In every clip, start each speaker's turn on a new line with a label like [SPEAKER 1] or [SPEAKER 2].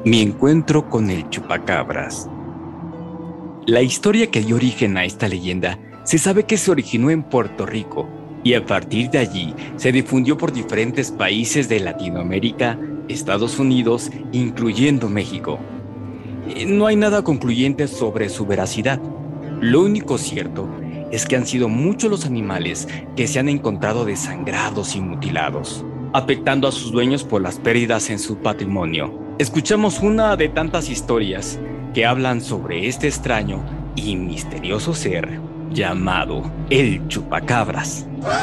[SPEAKER 1] Mi encuentro con el chupacabras. La historia que dio origen a esta leyenda se sabe que se originó en Puerto Rico y a partir de allí se difundió por diferentes países de Latinoamérica, Estados Unidos, incluyendo México. No hay nada concluyente sobre su veracidad. Lo único cierto es que han sido muchos los animales que se han encontrado desangrados y mutilados, afectando a sus dueños por las pérdidas en su patrimonio. Escuchamos una de tantas historias que hablan sobre este extraño y misterioso ser llamado el chupacabras.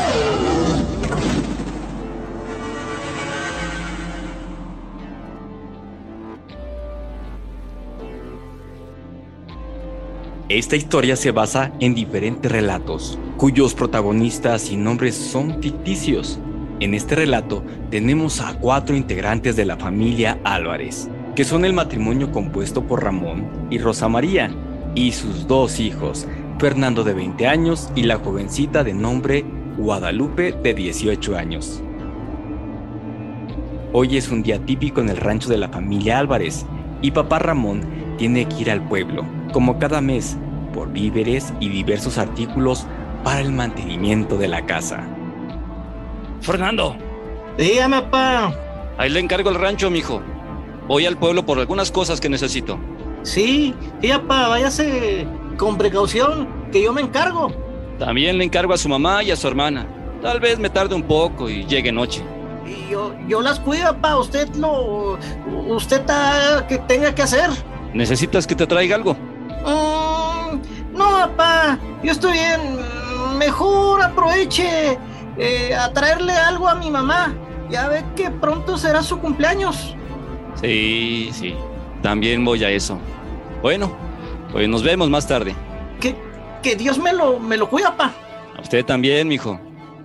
[SPEAKER 1] Esta historia se basa en diferentes relatos, cuyos protagonistas y nombres son ficticios. En este relato tenemos a 4 integrantes de la familia Álvarez, que son el matrimonio compuesto por Ramón y Rosa María, y sus 2 hijos, Fernando de 20 años y la jovencita de nombre Guadalupe de 18 años. Hoy es un día típico en el rancho de la familia Álvarez, y papá Ramón tiene que ir al pueblo, como cada mes, por víveres y diversos artículos para el mantenimiento de la casa.
[SPEAKER 2] Fernando,
[SPEAKER 3] dígame, papá.
[SPEAKER 2] ahí le encargo el rancho, mijo. Voy al pueblo por algunas cosas que necesito.
[SPEAKER 3] Sí, papá, váyase con precaución, que yo me encargo.
[SPEAKER 2] También le encargo a su mamá y a su hermana. Tal vez me tarde un poco y llegue noche.
[SPEAKER 3] Y yo las cuido, papá. Usted está que tenga que hacer.
[SPEAKER 2] ¿Necesitas que te traiga algo?
[SPEAKER 3] No, papá, yo estoy bien. Mejor aproveche a traerle algo a mi mamá. Ya ve que pronto será su cumpleaños.
[SPEAKER 2] Sí, también voy a eso. Bueno, pues nos vemos más tarde.
[SPEAKER 3] Que Dios me lo cuida, papá.
[SPEAKER 2] A usted también, mijo.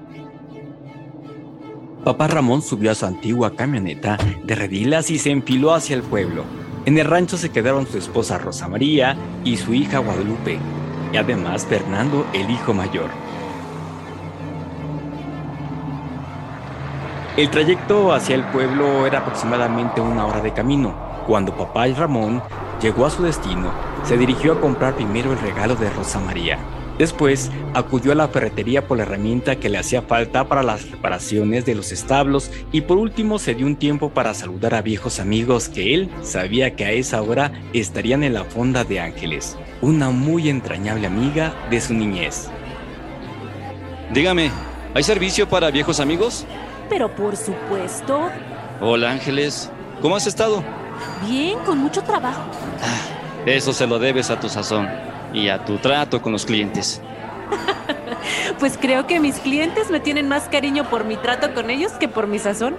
[SPEAKER 1] Papá Ramón subió a su antigua camioneta de redilas y se enfiló hacia el pueblo. En el rancho se quedaron su esposa Rosa María y su hija Guadalupe, y además Fernando, el hijo mayor. El trayecto hacia el pueblo era aproximadamente 1 hora de camino. Cuando papá Ramón llegó a su destino, se dirigió a comprar primero el regalo de Rosa María. Después, acudió a la ferretería por la herramienta que le hacía falta para las reparaciones de los establos y por último se dio un tiempo para saludar a viejos amigos que él sabía que a esa hora estarían en la fonda de Ángeles, una muy entrañable amiga de su niñez.
[SPEAKER 2] Dígame, ¿hay servicio para viejos amigos?
[SPEAKER 4] Pero por supuesto.
[SPEAKER 2] Hola, Ángeles. ¿Cómo has estado?
[SPEAKER 4] Bien, con mucho trabajo.
[SPEAKER 2] Eso se lo debes a tu sazón y a tu trato con los clientes.
[SPEAKER 4] Pues creo que mis clientes me tienen más cariño por mi trato con ellos que por mi sazón.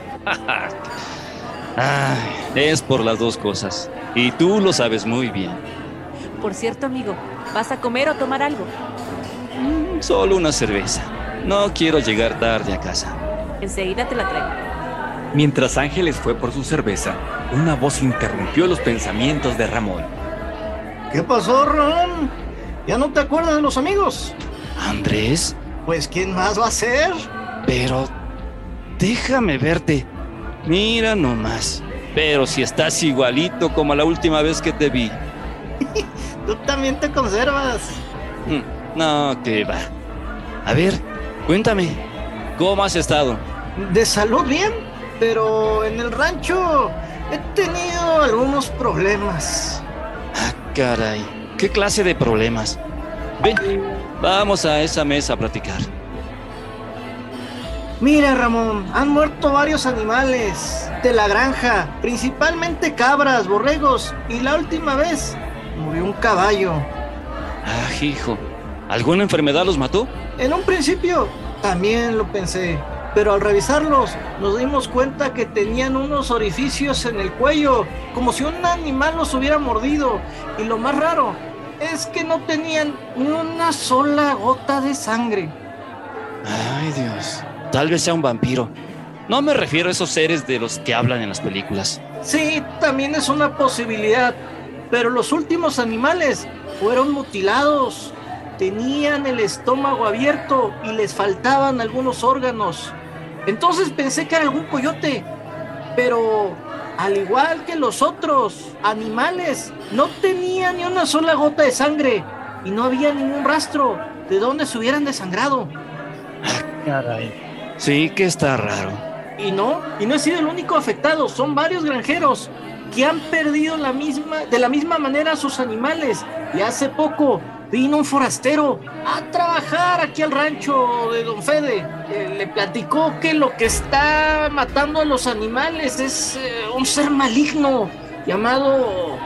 [SPEAKER 2] Es por las 2 cosas. Y tú lo sabes muy bien.
[SPEAKER 4] Por cierto, amigo, ¿vas a comer o tomar algo?
[SPEAKER 2] Solo una cerveza. No quiero llegar tarde a casa.
[SPEAKER 4] Enseguida te la traigo.
[SPEAKER 1] Mientras Ángeles fue por su cerveza, una voz interrumpió los pensamientos de Ramón.
[SPEAKER 3] ¿Qué pasó, Ron? ¿Ya no te acuerdas de los amigos?
[SPEAKER 2] ¿Andrés?
[SPEAKER 3] Pues, ¿quién más va a ser?
[SPEAKER 2] Pero déjame verte. Mira nomás. Pero si estás igualito como la última vez que te vi.
[SPEAKER 3] Tú también te conservas.
[SPEAKER 2] No, que va. A ver, cuéntame, ¿cómo has estado?
[SPEAKER 3] De salud bien, pero en el rancho he tenido algunos problemas.
[SPEAKER 2] Caray, ¿qué clase de problemas? Ven, vamos a esa mesa a platicar.
[SPEAKER 3] Mira, Ramón, han muerto varios animales de la granja, principalmente cabras, borregos, y la última vez murió un caballo.
[SPEAKER 2] Hijo, ¿alguna enfermedad los mató?
[SPEAKER 3] En un principio también lo pensé, pero al revisarlos nos dimos cuenta que tenían unos orificios en el cuello, como si un animal los hubiera mordido, y lo más raro es que no tenían ni una sola gota de sangre.
[SPEAKER 2] Ay, Dios, tal vez sea un vampiro. No me refiero a esos seres de los que hablan en las películas.
[SPEAKER 3] Sí, también es una posibilidad, pero los últimos animales fueron mutilados. Tenían el estómago abierto y les faltaban algunos órganos. Entonces pensé que era algún coyote, pero al igual que los otros animales. No tenía ni una sola gota de sangre y no había ningún rastro de dónde se hubieran desangrado.
[SPEAKER 2] Caray. Sí que está raro.
[SPEAKER 3] Y no he sido el único afectado. Son varios granjeros que han perdido de la misma manera a sus animales. Y hace poco vino un forastero a trabajar aquí al rancho de Don Fede. Le platicó que lo que está matando a los animales es un ser maligno llamado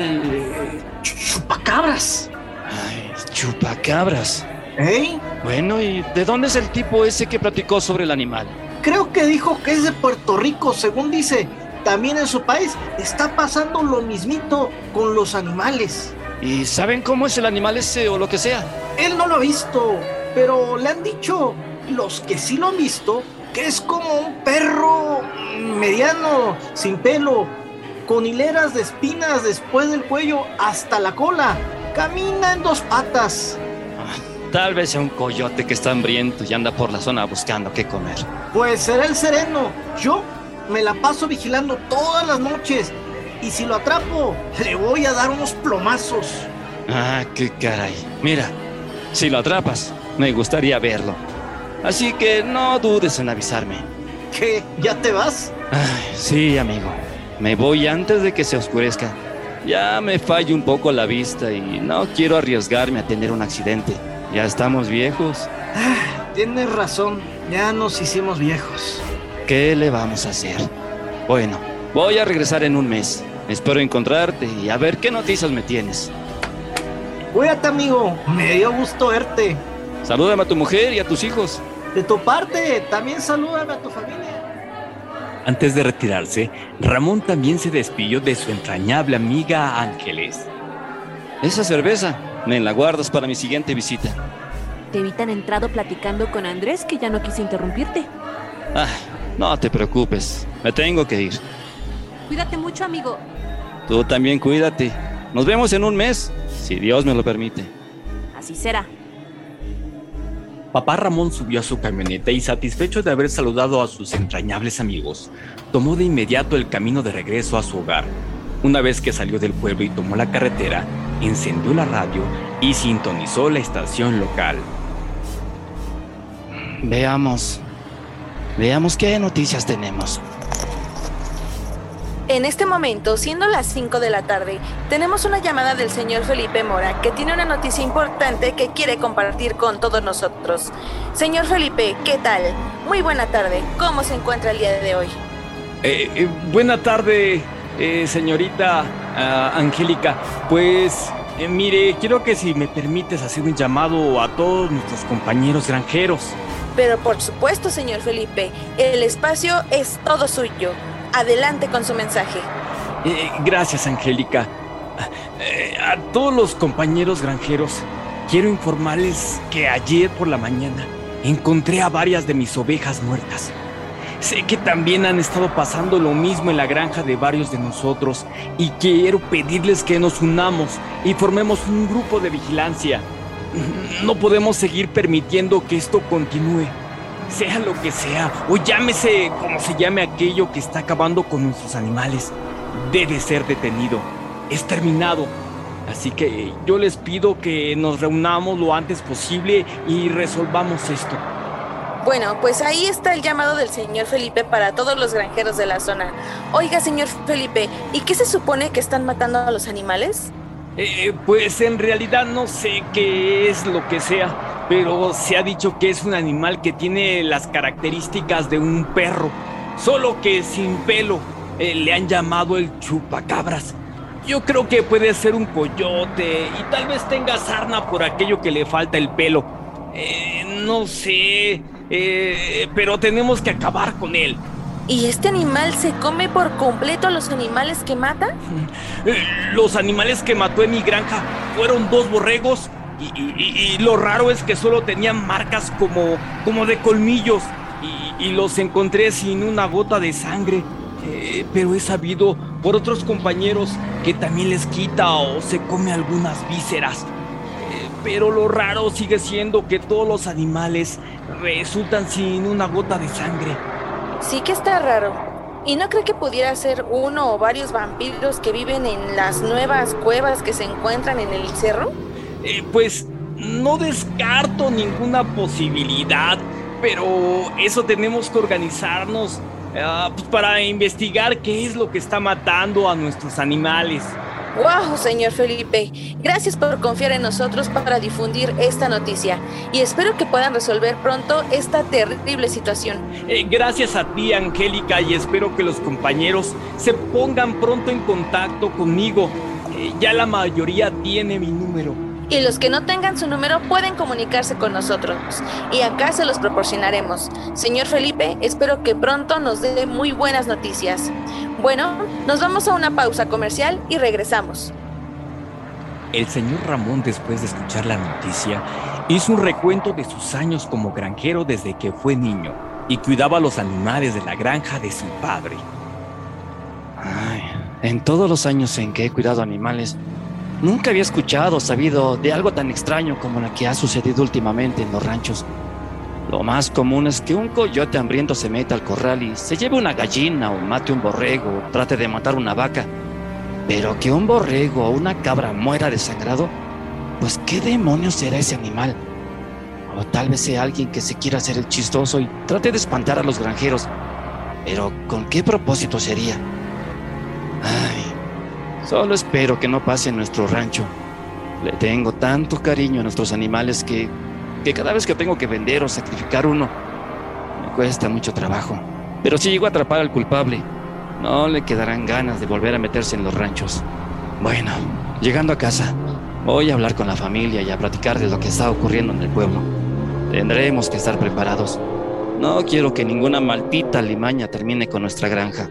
[SPEAKER 3] el chupacabras.
[SPEAKER 2] Ay, chupacabras.
[SPEAKER 3] ¿Eh?
[SPEAKER 2] Bueno, ¿y de dónde es el tipo ese que platicó sobre el animal?
[SPEAKER 3] Creo que dijo que es de Puerto Rico, según dice. También en su país está pasando lo mismito con los animales.
[SPEAKER 2] ¿Y saben cómo es el animal ese o lo que sea?
[SPEAKER 3] Él no lo ha visto, pero le han dicho los que sí lo han visto que es como un perro mediano, sin pelo, con hileras de espinas después del cuello hasta la cola. Camina en dos patas.
[SPEAKER 2] Tal vez sea un coyote que está hambriento y anda por la zona buscando qué comer.
[SPEAKER 3] Pues será el sereno. Yo me la paso vigilando todas las noches. Y si lo atrapo, le voy a dar unos plomazos.
[SPEAKER 2] Ah, qué caray. Mira, si lo atrapas, me gustaría verlo. Así que no dudes en avisarme.
[SPEAKER 3] ¿Qué? ¿Ya te vas?
[SPEAKER 2] Ay, sí, amigo. Me voy antes de que se oscurezca. Ya me falla un poco la vista y no quiero arriesgarme a tener un accidente. Ya estamos viejos.
[SPEAKER 3] Tienes razón, ya nos hicimos viejos.
[SPEAKER 2] ¿Qué le vamos a hacer? Bueno, voy a regresar en un mes. Espero encontrarte y a ver qué noticias me tienes.
[SPEAKER 3] Cuídate, amigo. Me dio gusto verte.
[SPEAKER 2] Salúdame a tu mujer y a tus hijos.
[SPEAKER 3] De tu parte, también salúdame a tu familia.
[SPEAKER 1] Antes de retirarse, Ramón también se despidió de su entrañable amiga Ángeles.
[SPEAKER 2] Esa cerveza, me la guardas para mi siguiente visita.
[SPEAKER 4] Te vi tan entrado platicando con Andrés que ya no quise interrumpirte.
[SPEAKER 2] Ah, no te preocupes, me tengo que ir.
[SPEAKER 4] Cuídate mucho, amigo.
[SPEAKER 2] Tú también cuídate. Nos vemos en un mes, si Dios me lo permite.
[SPEAKER 4] Así será.
[SPEAKER 1] Papá Ramón subió a su camioneta y, satisfecho de haber saludado a sus entrañables amigos, tomó de inmediato el camino de regreso a su hogar. Una vez que salió del pueblo y tomó la carretera, encendió la radio y sintonizó la estación local.
[SPEAKER 2] Veamos qué noticias tenemos.
[SPEAKER 5] En este momento, siendo las 5 de la tarde, tenemos una llamada del señor Felipe Mora, que tiene una noticia importante que quiere compartir con todos nosotros. Señor Felipe, ¿qué tal? Muy buena tarde. ¿Cómo se encuentra el día de hoy?
[SPEAKER 1] Buena tarde, señorita Angélica. Pues, mire, quiero que si me permites hacer un llamado a todos nuestros compañeros granjeros.
[SPEAKER 5] Pero por supuesto, señor Felipe, el espacio es todo suyo. Adelante con su mensaje.
[SPEAKER 1] Gracias, Angélica. A todos los compañeros granjeros, quiero informarles que ayer por la mañana encontré a varias de mis ovejas muertas. Sé que también han estado pasando lo mismo en la granja de varios de nosotros y quiero pedirles que nos unamos y formemos un grupo de vigilancia. No podemos seguir permitiendo que esto continúe. Sea lo que sea, o llámese como se llame aquello que está acabando con nuestros animales, debe ser detenido, es terminado. Así que yo les pido que nos reunamos lo antes posible y resolvamos esto.
[SPEAKER 5] Bueno, pues ahí está el llamado del señor Felipe para todos los granjeros de la zona. Oiga, señor Felipe, ¿y qué se supone que están matando a los animales?
[SPEAKER 1] Pues en realidad no sé qué es lo que sea, pero se ha dicho que es un animal que tiene las características de un perro, solo que sin pelo. Le han llamado el chupacabras. Yo creo que puede ser un coyote y tal vez tenga sarna por aquello que le falta el pelo. No sé, pero tenemos que acabar con él.
[SPEAKER 5] ¿Y este animal se come por completo a los animales que mata?
[SPEAKER 1] Los animales que mató en mi granja fueron 2 borregos y lo raro es que solo tenían marcas como de colmillos y los encontré sin una gota de sangre. Pero he sabido por otros compañeros que también les quita o se come algunas vísceras. Pero lo raro sigue siendo que todos los animales resultan sin una gota de sangre.
[SPEAKER 5] Sí que está raro. ¿Y no cree que pudiera ser uno o varios vampiros que viven en las nuevas cuevas que se encuentran en el cerro?
[SPEAKER 1] Pues no descarto ninguna posibilidad, pero eso tenemos que organizarnos pues para investigar qué es lo que está matando a nuestros animales.
[SPEAKER 5] ¡Wow, señor Felipe! Gracias por confiar en nosotros para difundir esta noticia y espero que puedan resolver pronto esta terrible situación.
[SPEAKER 1] Gracias a ti, Angélica, y espero que los compañeros se pongan pronto en contacto conmigo. Ya la mayoría tiene mi número.
[SPEAKER 5] Y los que no tengan su número pueden comunicarse con nosotros y acá se los proporcionaremos. Señor Felipe, espero que pronto nos dé muy buenas noticias. Bueno, nos vamos a una pausa comercial y regresamos.
[SPEAKER 1] El señor Ramón, después de escuchar la noticia, hizo un recuento de sus años como granjero desde que fue niño y cuidaba a los animales de la granja de su padre.
[SPEAKER 2] Ay, en todos los años en que he cuidado animales, nunca había escuchado o sabido de algo tan extraño como lo que ha sucedido últimamente en los ranchos. Lo más común es que un coyote hambriento se meta al corral y se lleve una gallina o mate un borrego o trate de matar una vaca. Pero que un borrego o una cabra muera desangrado, pues ¿qué demonios será ese animal? O tal vez sea alguien que se quiera hacer el chistoso y trate de espantar a los granjeros. Pero ¿con qué propósito sería? Ay, solo espero que no pase en nuestro rancho. Le tengo tanto cariño a nuestros animales que cada vez que tengo que vender o sacrificar uno, me cuesta mucho trabajo. Pero si llego a atrapar al culpable, no le quedarán ganas de volver a meterse en los ranchos. Bueno, llegando a casa, voy a hablar con la familia y a platicar de lo que está ocurriendo en el pueblo. Tendremos que estar preparados. No quiero que ninguna maldita alimaña termine con nuestra granja.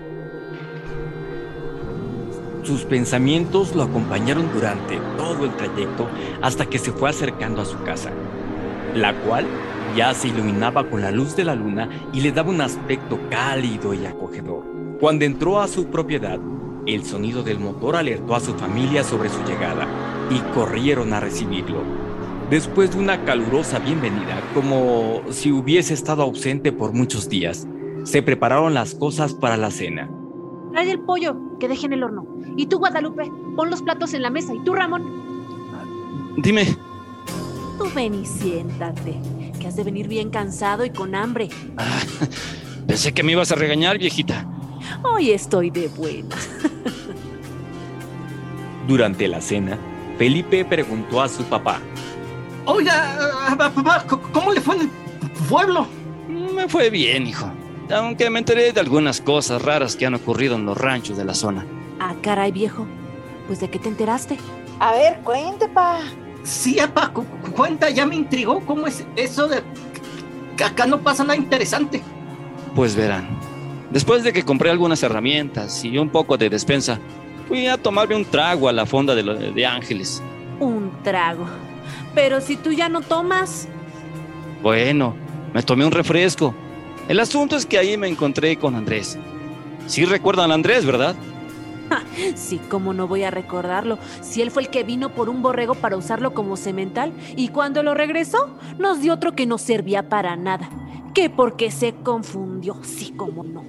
[SPEAKER 1] Sus pensamientos lo acompañaron durante todo el trayecto hasta que se fue acercando a su casa, la cual ya se iluminaba con la luz de la luna y le daba un aspecto cálido y acogedor. Cuando entró a su propiedad, el sonido del motor alertó a su familia sobre su llegada y corrieron a recibirlo. Después de una calurosa bienvenida, como si hubiese estado ausente por muchos días, se prepararon las cosas para la cena.
[SPEAKER 4] Trae el pollo, que deje en el horno. Y tú, Guadalupe, pon los platos en la mesa. Y tú, Ramón.
[SPEAKER 2] Dime.
[SPEAKER 4] Tú ven y siéntate, que has de venir bien cansado y con hambre.
[SPEAKER 2] Pensé que me ibas a regañar, viejita.
[SPEAKER 4] Hoy estoy de buena.
[SPEAKER 1] Durante la cena, Felipe preguntó a su papá:
[SPEAKER 3] Oiga, papá, ¿cómo le fue en el pueblo?
[SPEAKER 2] Me fue bien, hijo. Aunque me enteré de algunas cosas raras que han ocurrido en los ranchos de la zona.
[SPEAKER 4] Ah, caray, viejo. Pues, ¿de qué te enteraste?
[SPEAKER 5] A ver, cuente, pa.
[SPEAKER 3] Sí, papá, cuenta, ya me intrigó. ¿Cómo es eso de que acá no pasa nada interesante?
[SPEAKER 2] Pues verán, después de que compré algunas herramientas y un poco de despensa, fui a tomarme un trago a la fonda de Ángeles.
[SPEAKER 4] Un trago. Pero si tú ya no tomas.
[SPEAKER 2] Bueno, me tomé un refresco. El asunto es que ahí me encontré con Andrés. Sí recuerdan a Andrés, ¿verdad?
[SPEAKER 4] Sí, cómo no voy a recordarlo, si él fue el que vino por un borrego para usarlo como semental y cuando lo regresó, nos dio otro que no servía para nada. Que porque se confundió, sí, cómo no.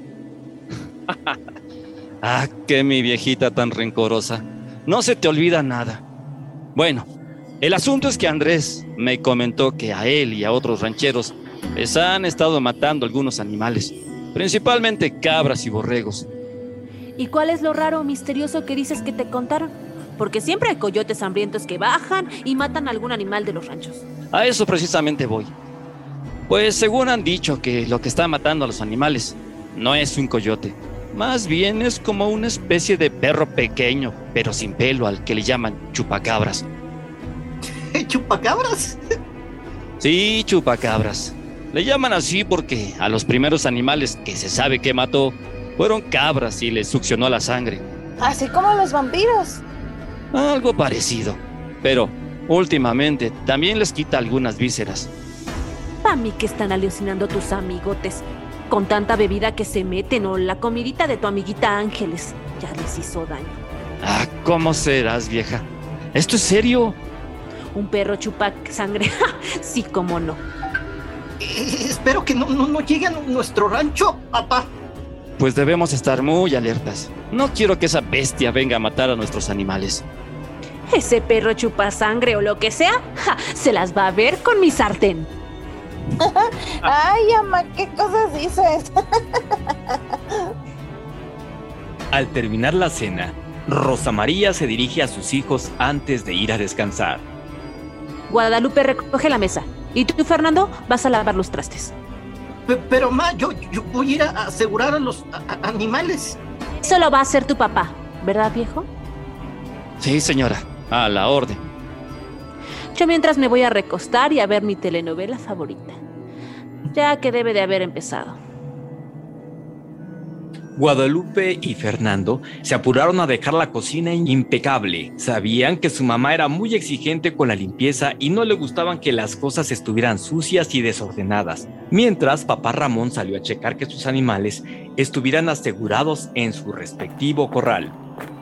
[SPEAKER 2] Que mi viejita tan rencorosa. No se te olvida nada. Bueno, el asunto es que Andrés me comentó que a él y a otros rancheros les han estado matando algunos animales, principalmente cabras y borregos.
[SPEAKER 4] ¿Y cuál es lo raro o misterioso que dices que te contaron? Porque siempre hay coyotes hambrientos que bajan y matan a algún animal de los ranchos.
[SPEAKER 2] A eso precisamente voy. Pues según han dicho que lo que está matando a los animales no es un coyote, más bien es como una especie de perro pequeño, pero sin pelo, al que le llaman chupacabras.
[SPEAKER 3] ¿Chupacabras?
[SPEAKER 2] Sí, chupacabras. Le llaman así porque a los primeros animales que se sabe que mató fueron cabras y les succionó la sangre.
[SPEAKER 5] Así como los vampiros.
[SPEAKER 2] Algo parecido, pero últimamente también les quita algunas vísceras.
[SPEAKER 4] Pa' mí que están alucinando tus amigotes, con tanta bebida que se meten o la comidita de tu amiguita Ángeles. Ya les hizo daño.
[SPEAKER 2] ¿Cómo serás, vieja? ¿Esto es serio?
[SPEAKER 4] Un perro chupa sangre. Sí, cómo no.
[SPEAKER 3] Espero que no llegue a nuestro rancho, papá.
[SPEAKER 2] pues debemos estar muy alertas. No quiero que esa bestia venga a matar a nuestros animales.
[SPEAKER 4] Ese perro chupasangre o lo que sea, se las va a ver con mi sartén.
[SPEAKER 5] Ay, ama, ¿qué cosas dices?
[SPEAKER 1] Al terminar la cena, Rosa María se dirige a sus hijos antes de ir a descansar.
[SPEAKER 4] Guadalupe recoge la mesa. Y tú, Fernando, vas a lavar los trastes.
[SPEAKER 3] Pero ma, yo voy a ir a asegurar a los animales.
[SPEAKER 4] Eso lo va a hacer tu papá, ¿verdad, viejo?
[SPEAKER 2] Sí, señora, a la orden.
[SPEAKER 4] Yo mientras me voy a recostar y a ver mi telenovela favorita, ya que debe de haber empezado.
[SPEAKER 1] Guadalupe y Fernando se apuraron a dejar la cocina impecable. Sabían que su mamá era muy exigente con la limpieza y no le gustaban que las cosas estuvieran sucias y desordenadas. Mientras, papá Ramón salió a checar que sus animales estuvieran asegurados en su respectivo corral.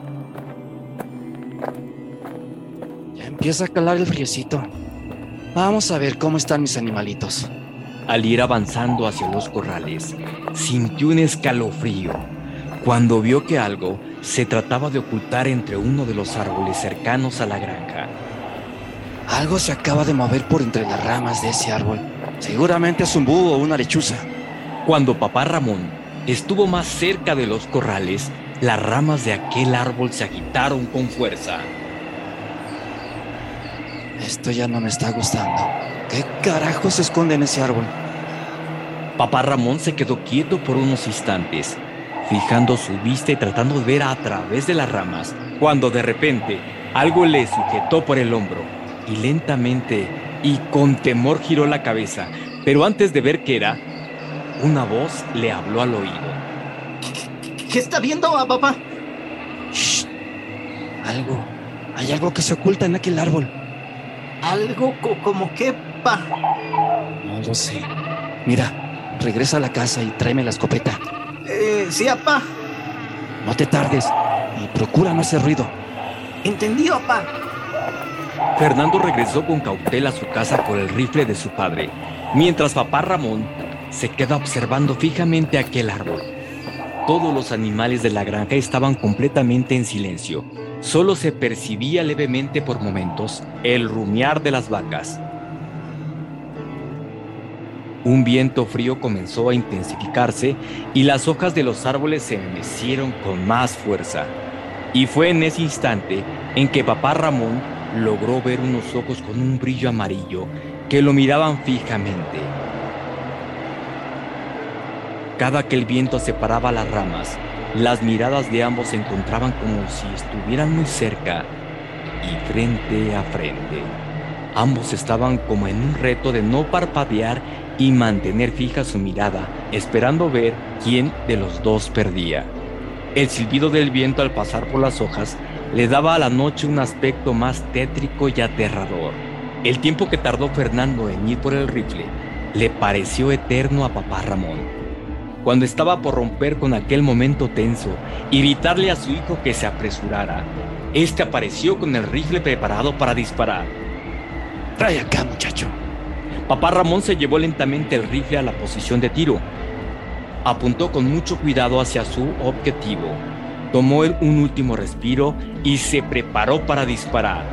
[SPEAKER 2] Ya empieza a calar el friecito. Vamos a ver cómo están mis animalitos.
[SPEAKER 1] Al ir avanzando hacia los corrales, sintió un escalofrío cuando vio que algo se trataba de ocultar entre uno de los árboles cercanos a la granja.
[SPEAKER 2] Algo se acaba de mover por entre las ramas de ese árbol. Seguramente es un búho o una lechuza.
[SPEAKER 1] Cuando papá Ramón estuvo más cerca de los corrales, las ramas de aquel árbol se agitaron con fuerza.
[SPEAKER 2] Esto ya no me está gustando. ¿Qué carajo se esconde en ese árbol?
[SPEAKER 1] Papá Ramón se quedó quieto por unos instantes, fijando su vista y tratando de ver a través de las ramas, cuando de repente algo le sujetó por el hombro y lentamente y con temor giró la cabeza, pero antes de ver qué era, una voz le habló al oído.
[SPEAKER 3] ¿Qué está viendo, papá?
[SPEAKER 2] ¡Shh! Hay algo que se oculta en aquel árbol.
[SPEAKER 3] ¿Algo como qué, pa?
[SPEAKER 2] No lo sé. Mira, regresa a la casa y tráeme la escopeta.
[SPEAKER 3] Sí, papá.
[SPEAKER 2] No te tardes y procura no hacer ruido.
[SPEAKER 3] Entendido, papá.
[SPEAKER 1] Fernando regresó con cautela a su casa con el rifle de su padre, mientras papá Ramón se queda observando fijamente aquel árbol. Todos los animales de la granja estaban completamente en silencio. Solo se percibía levemente por momentos el rumiar de las vacas. Un viento frío comenzó a intensificarse y las hojas de los árboles se mecieron con más fuerza. Y fue en ese instante en que papá Ramón logró ver unos ojos con un brillo amarillo que lo miraban fijamente. Cada que el viento separaba las ramas, las miradas de ambos se encontraban como si estuvieran muy cerca y frente a frente. Ambos estaban como en un reto de no parpadear y mantener fija su mirada, esperando ver quién de los dos perdía. El silbido del viento al pasar por las hojas le daba a la noche un aspecto más tétrico y aterrador. El tiempo que tardó Fernando en ir por el rifle le pareció eterno a papá Ramón. Cuando estaba por romper con aquel momento tenso y gritarle a su hijo que se apresurara, este apareció con el rifle preparado para disparar.
[SPEAKER 2] Trae acá, muchacho.
[SPEAKER 1] Papá Ramón se llevó lentamente el rifle a la posición de tiro. Apuntó con mucho cuidado hacia su objetivo. Tomó un último respiro y se preparó para disparar.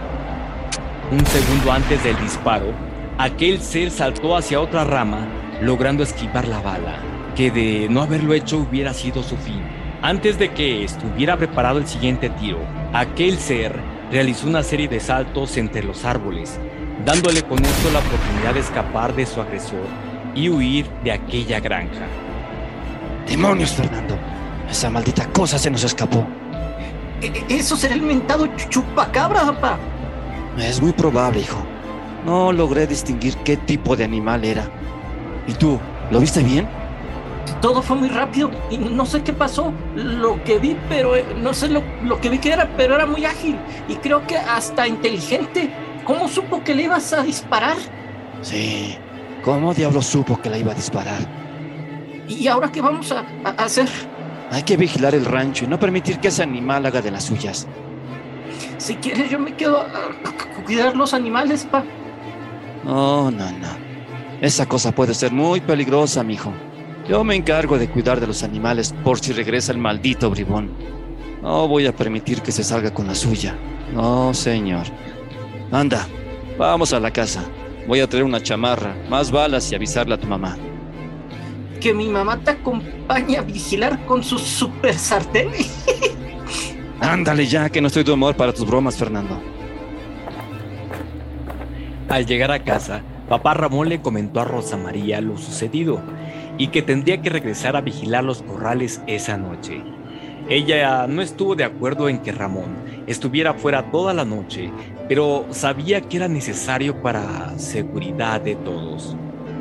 [SPEAKER 1] Un segundo antes del disparo, aquel ser saltó hacia otra rama, logrando esquivar la bala, que de no haberlo hecho hubiera sido su fin. Antes de que estuviera preparado el siguiente tiro, aquel ser realizó una serie de saltos entre los árboles, dándole con esto la oportunidad de escapar de su agresor y huir de aquella granja.
[SPEAKER 2] ¡Demonios, Fernando! Esa maldita cosa se nos escapó.
[SPEAKER 3] Eso será el mentado chupacabra, papá.
[SPEAKER 2] Es muy probable, hijo. No logré distinguir qué tipo de animal era. ¿Y tú, lo viste bien?
[SPEAKER 3] Todo fue muy rápido y no sé qué pasó. Lo que vi, pero no sé lo que vi que era, pero era muy ágil y creo que hasta inteligente. ¿Cómo supo que le ibas a disparar?
[SPEAKER 2] Sí, ¿cómo diablos supo que la iba a disparar?
[SPEAKER 3] ¿Y ahora qué vamos a hacer?
[SPEAKER 2] Hay que vigilar el rancho y no permitir que ese animal haga de las suyas.
[SPEAKER 3] Si quieres, yo me quedo a cuidar los animales, pa.
[SPEAKER 2] No. Esa cosa puede ser muy peligrosa, mijo. Yo me encargo de cuidar de los animales por si regresa el maldito bribón. No voy a permitir que se salga con la suya. No, señor. Anda, vamos a la casa. Voy a traer una chamarra, más balas y avisarle a tu mamá.
[SPEAKER 3] Que mi mamá te acompañe a vigilar con su super sartén.
[SPEAKER 2] Ándale ya, que no estoy de humor para tus bromas, Fernando.
[SPEAKER 1] Al llegar a casa, papá Ramón le comentó a Rosa María lo sucedido y que tendría que regresar a vigilar los corrales esa noche. Ella no estuvo de acuerdo en que Ramón estuviera fuera toda la noche, pero sabía que era necesario para seguridad de todos.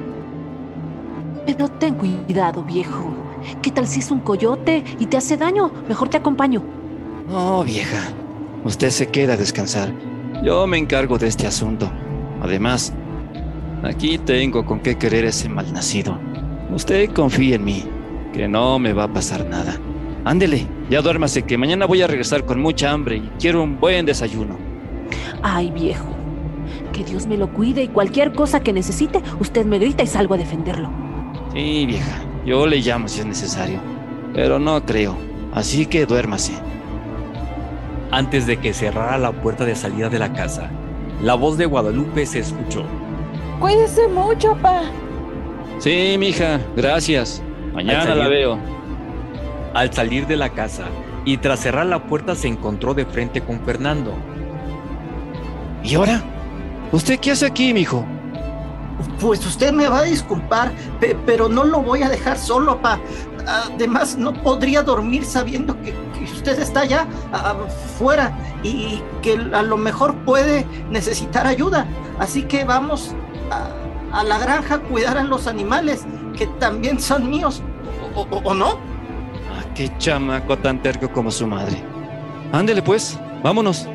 [SPEAKER 4] Pero ten cuidado, viejo. ¿Qué tal si es un coyote y te hace daño? Mejor te acompaño.
[SPEAKER 2] No, vieja. Usted se queda a descansar. Yo me encargo de este asunto. Además, aquí tengo con qué querer ese malnacido. Usted confía en mí, que no me va a pasar nada. Ándele, ya duérmase, que mañana voy a regresar con mucha hambre y quiero un buen desayuno.
[SPEAKER 4] Ay, viejo. Que Dios me lo cuide y cualquier cosa que necesite, usted me grita y salgo a defenderlo.
[SPEAKER 2] Sí, vieja, yo le llamo si es necesario, pero no creo, así que duérmase.
[SPEAKER 1] Antes de que cerrara la puerta de salida de la casa, la voz de Guadalupe se escuchó.
[SPEAKER 5] Cuídese mucho, pa.
[SPEAKER 2] Sí, mija, gracias. Mañana la veo.
[SPEAKER 1] Al salir de la casa y tras cerrar la puerta se encontró de frente con Fernando.
[SPEAKER 2] ¿Y ahora? ¿Usted qué hace aquí, mijo?
[SPEAKER 3] Pues usted me va a disculpar, pero no lo voy a dejar solo, pa. Además, no podría dormir sabiendo que usted está allá afuera y que a lo mejor puede necesitar ayuda. Así que vamos a la granja a cuidar a los animales, que también son míos, ¿o no?
[SPEAKER 2] Qué chamaco tan terco como su madre. Ándele pues, vámonos.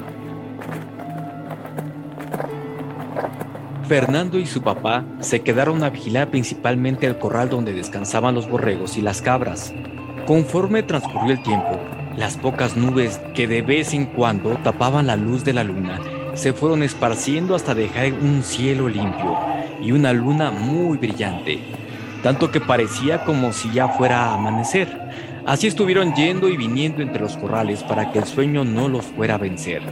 [SPEAKER 1] Fernando y su papá se quedaron a vigilar principalmente el corral donde descansaban los borregos y las cabras. Conforme transcurrió el tiempo, las pocas nubes que de vez en cuando tapaban la luz de la luna se fueron esparciendo hasta dejar un cielo limpio y una luna muy brillante, tanto que parecía como si ya fuera a amanecer. Así estuvieron yendo y viniendo entre los corrales para que el sueño no los fuera a vencer.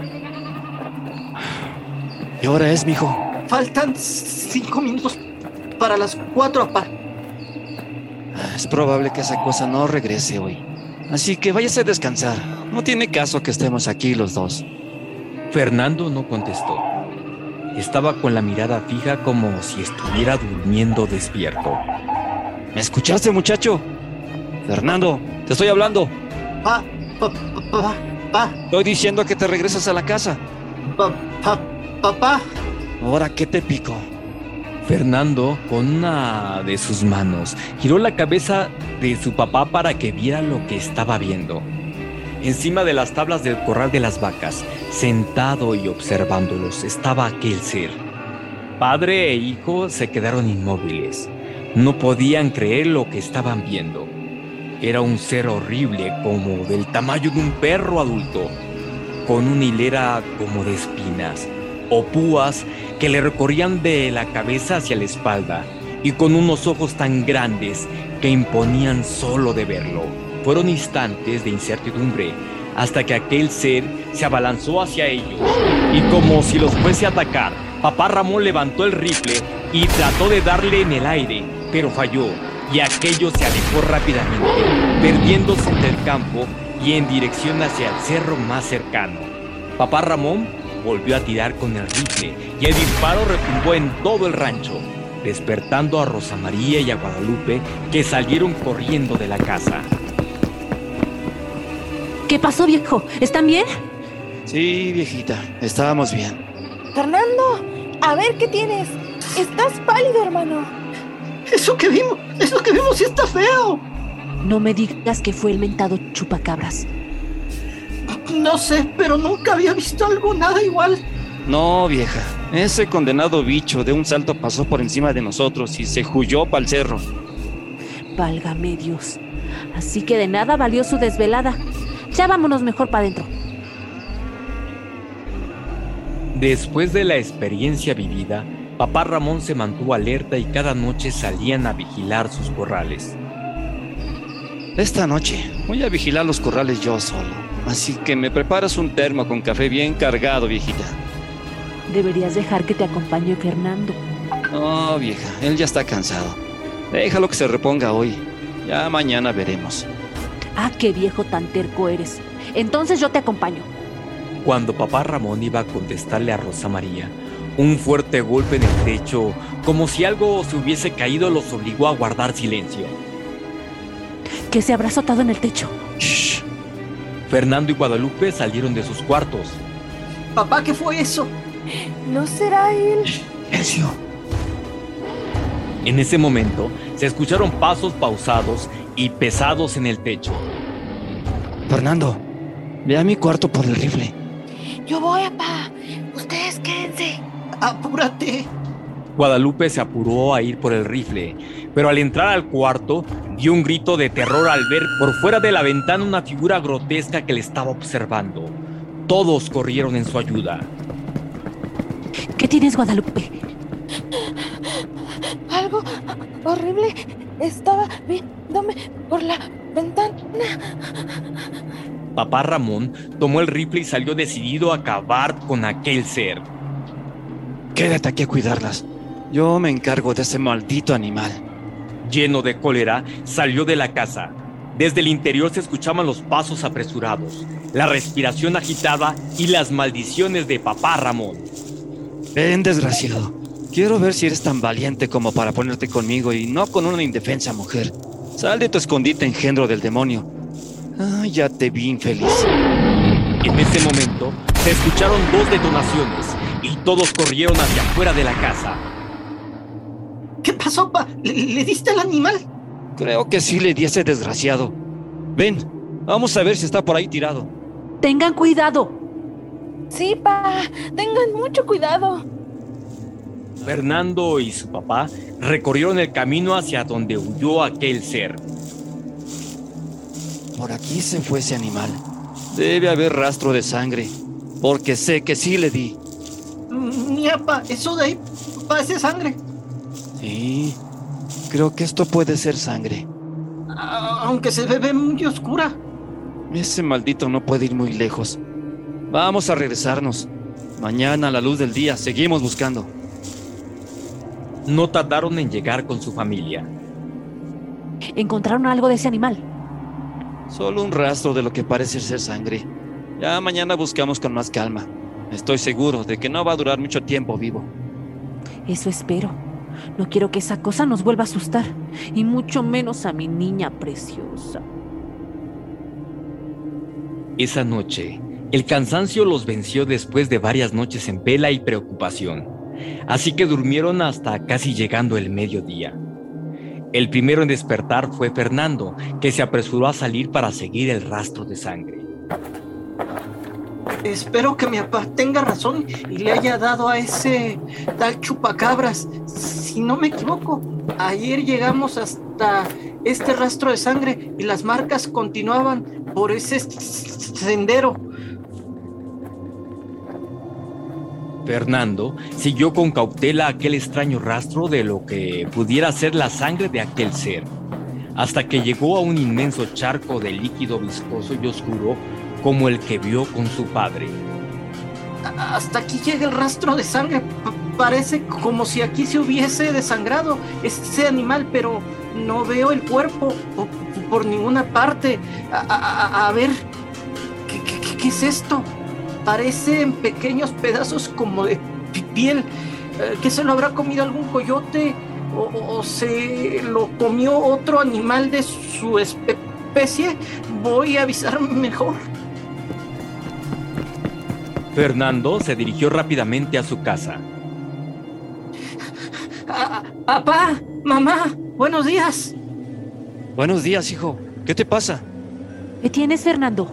[SPEAKER 2] ¿Qué hora es, mijo?
[SPEAKER 3] Faltan 5 minutos para las 4, pa.
[SPEAKER 2] Es probable que esa cosa no regrese hoy. Así que váyase a descansar. No tiene caso que estemos aquí los dos.
[SPEAKER 1] Fernando no contestó. Estaba con la mirada fija como si estuviera durmiendo despierto.
[SPEAKER 2] ¿Me escuchaste, muchacho? Fernando, te estoy hablando.
[SPEAKER 3] Pa.
[SPEAKER 2] Estoy diciendo que te regresas a la casa.
[SPEAKER 3] Papá.
[SPEAKER 2] ¿Ahora qué te pico?
[SPEAKER 1] Fernando, con una de sus manos, giró la cabeza de su papá para que viera lo que estaba viendo. Encima de las tablas del corral de las vacas, sentado y observándolos, estaba aquel ser. Padre e hijo se quedaron inmóviles. No podían creer lo que estaban viendo. Era un ser horrible, como del tamaño de un perro adulto, con una hilera como de espinas o púas que le recorrían de la cabeza hacia la espalda y con unos ojos tan grandes que imponían solo de verlo. Fueron instantes de incertidumbre hasta que aquel ser se abalanzó hacia ellos y como si los fuese a atacar, papá Ramón levantó el rifle y trató de darle en el aire, pero falló y aquello se alejó rápidamente, perdiéndose entre el campo y en dirección hacia el cerro más cercano. Papá Ramón volvió a tirar con el rifle y el disparo retumbó en todo el rancho, despertando a Rosa María y a Guadalupe, que salieron corriendo de la casa.
[SPEAKER 4] ¿Qué pasó, viejo? ¿Están bien?
[SPEAKER 2] Sí, viejita, estábamos bien.
[SPEAKER 5] Fernando, a ver qué tienes. Estás pálido, hermano.
[SPEAKER 3] Eso que vimos sí está feo.
[SPEAKER 4] No me digas que fue el mentado chupacabras.
[SPEAKER 3] No sé, pero nunca había visto algo nada igual.
[SPEAKER 2] No, vieja, ese condenado bicho de un salto pasó por encima de nosotros y se huyó para el cerro.
[SPEAKER 4] Válgame Dios. Así que de nada valió su desvelada. Ya vámonos mejor para adentro.
[SPEAKER 1] Después de la experiencia vivida, Papá Ramón se mantuvo alerta y cada noche salían a vigilar sus corrales.
[SPEAKER 2] Esta noche voy a vigilar los corrales yo solo. Así que me preparas un termo con café bien cargado, viejita.
[SPEAKER 4] Deberías dejar que te acompañe Fernando.
[SPEAKER 2] No, vieja, él ya está cansado. Déjalo que se reponga hoy. Ya mañana veremos.
[SPEAKER 4] Ah, qué viejo tan terco eres. Entonces yo te acompaño.
[SPEAKER 1] Cuando papá Ramón iba a contestarle a Rosa María, un fuerte golpe en el techo, como si algo se hubiese caído, los obligó a guardar silencio.
[SPEAKER 4] ¿Qué se habrá azotado en el techo?
[SPEAKER 1] Shh. Fernando y Guadalupe salieron de sus cuartos.
[SPEAKER 3] Papá, ¿qué fue eso?
[SPEAKER 5] ¿No será él?
[SPEAKER 2] Silencio.
[SPEAKER 1] En ese momento, se escucharon pasos pausados y pesados en el techo.
[SPEAKER 2] Fernando, ve a mi cuarto por el rifle.
[SPEAKER 5] Yo voy, papá. Ustedes quédense.
[SPEAKER 3] ¡Apúrate!
[SPEAKER 1] Guadalupe se apuró a ir por el rifle, pero al entrar al cuarto, dio un grito de terror al ver por fuera de la ventana una figura grotesca que le estaba observando. Todos corrieron en su ayuda.
[SPEAKER 4] ¿Qué tienes, Guadalupe?
[SPEAKER 5] Algo horrible estaba viéndome por la ventana.
[SPEAKER 1] Papá Ramón tomó el rifle y salió decidido a acabar con aquel ser.
[SPEAKER 2] Quédate aquí a cuidarlas. Yo me encargo de ese maldito animal.
[SPEAKER 1] Lleno de cólera, salió de la casa. Desde el interior se escuchaban los pasos apresurados, la respiración agitada y las maldiciones de papá Ramón.
[SPEAKER 2] Ven, desgraciado. Quiero ver si eres tan valiente como para ponerte conmigo y no con una indefensa mujer. Sal de tu escondite, engendro del demonio. Ay, ya te vi, infeliz.
[SPEAKER 1] En ese momento, se escucharon 2 detonaciones y todos corrieron hacia afuera de la casa.
[SPEAKER 3] ¿Qué pasó, pa? ¿Le diste al animal?
[SPEAKER 2] Creo que sí le di a ese desgraciado. Ven, vamos a ver si está por ahí tirado.
[SPEAKER 4] Tengan cuidado.
[SPEAKER 5] Sí, pa. Tengan mucho cuidado.
[SPEAKER 1] Fernando y su papá recorrieron el camino hacia donde huyó aquel ser.
[SPEAKER 2] Por aquí se fue ese animal. Debe haber rastro de sangre, porque sé que sí le di.
[SPEAKER 3] Mira, pa, eso de ahí parece sangre.
[SPEAKER 2] Sí, creo que esto puede ser sangre.
[SPEAKER 3] Aunque se ve muy oscura.
[SPEAKER 2] Ese maldito no puede ir muy lejos. Vamos a regresarnos. Mañana a la luz del día seguimos buscando.
[SPEAKER 1] No tardaron en llegar con su familia.
[SPEAKER 4] ¿Encontraron algo de ese animal?
[SPEAKER 2] Solo un rastro de lo que parece ser sangre. Ya mañana buscamos con más calma. Estoy seguro de que no va a durar mucho tiempo vivo.
[SPEAKER 4] Eso espero. No quiero que esa cosa nos vuelva a asustar. Y mucho menos a mi niña preciosa.
[SPEAKER 1] Esa noche, el cansancio los venció después de varias noches en vela y preocupación. Así que durmieron hasta casi llegando el mediodía. El primero en despertar fue Fernando, que se apresuró a salir para seguir el rastro de sangre.
[SPEAKER 3] Espero que mi papá tenga razón y le haya dado a ese tal chupacabras. Si no me equivoco, ayer llegamos hasta este rastro de sangre y las marcas continuaban por ese sendero.
[SPEAKER 1] Fernando siguió con cautela aquel extraño rastro de lo que pudiera ser la sangre de aquel ser, hasta que llegó a un inmenso charco de líquido viscoso y oscuro como el que vio con su padre.
[SPEAKER 3] Hasta aquí llega el rastro de sangre. Parece como si aquí se hubiese desangrado ese animal, pero no veo el cuerpo por ninguna parte. A ver, ¿qué es esto? Parecen pequeños pedazos como de piel. ¿Qué se lo habrá comido algún coyote? ¿O se lo comió otro animal de su especie? Voy a avisar mejor.
[SPEAKER 1] Fernando se dirigió rápidamente a su casa.
[SPEAKER 3] Papá, mamá, buenos días.
[SPEAKER 2] Buenos días, hijo. ¿Qué te pasa?
[SPEAKER 4] ¿Qué tienes, Fernando?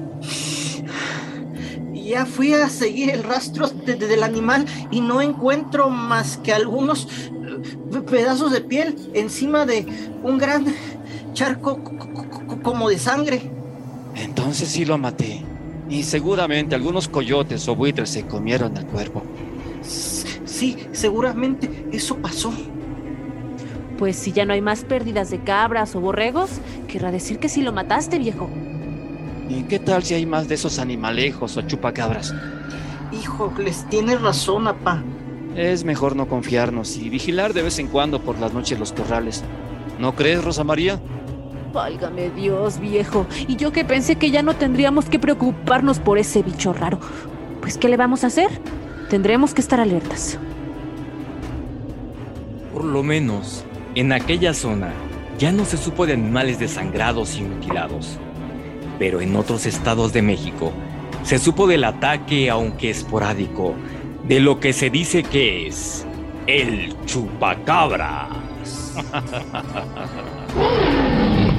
[SPEAKER 3] Ya fui a seguir el rastro del animal y no encuentro más que algunos pedazos de piel encima de un gran charco como de sangre.
[SPEAKER 2] Entonces sí lo maté. Y seguramente algunos coyotes o buitres se comieron el cuerpo.
[SPEAKER 3] Sí, seguramente eso pasó.
[SPEAKER 4] Pues si ya no hay más pérdidas de cabras o borregos, querrá decir que sí lo mataste, viejo.
[SPEAKER 2] ¿Y qué tal si hay más de esos animalejos o chupacabras?
[SPEAKER 3] Hijo, les tienes razón, apá.
[SPEAKER 2] Es mejor no confiarnos y vigilar de vez en cuando por las noches los corrales. ¿No crees, Rosa María?
[SPEAKER 4] Válgame Dios, viejo. Y yo que pensé que ya no tendríamos que preocuparnos por ese bicho raro. Pues, ¿qué le vamos a hacer? Tendremos que estar alertas.
[SPEAKER 1] Por lo menos, en aquella zona ya no se supo de animales desangrados y mutilados. Pero en otros estados de México se supo del ataque, aunque esporádico, de lo que se dice que es el chupacabras.